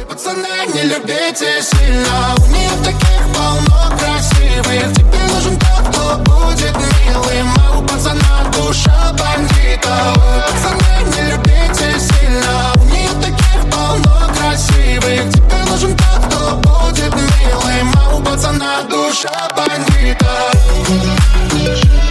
Пацаны, не любите сильно. У нее таких полно красивых. Тебе нужен тот, кто будет милым. А у пацана душа бандита. Ой, пацаны, не любите сильно. У нее таких полно красивых. Тебе нужен тот, кто будет милым. А у пацана душа бандита.